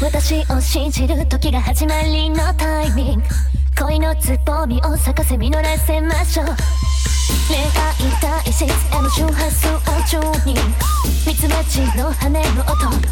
私を信じる時が始まりのタイミング、恋のつぼみを咲かせ実らせましょう。恋愛体質への周波数をチューニング、ミツバチの羽の音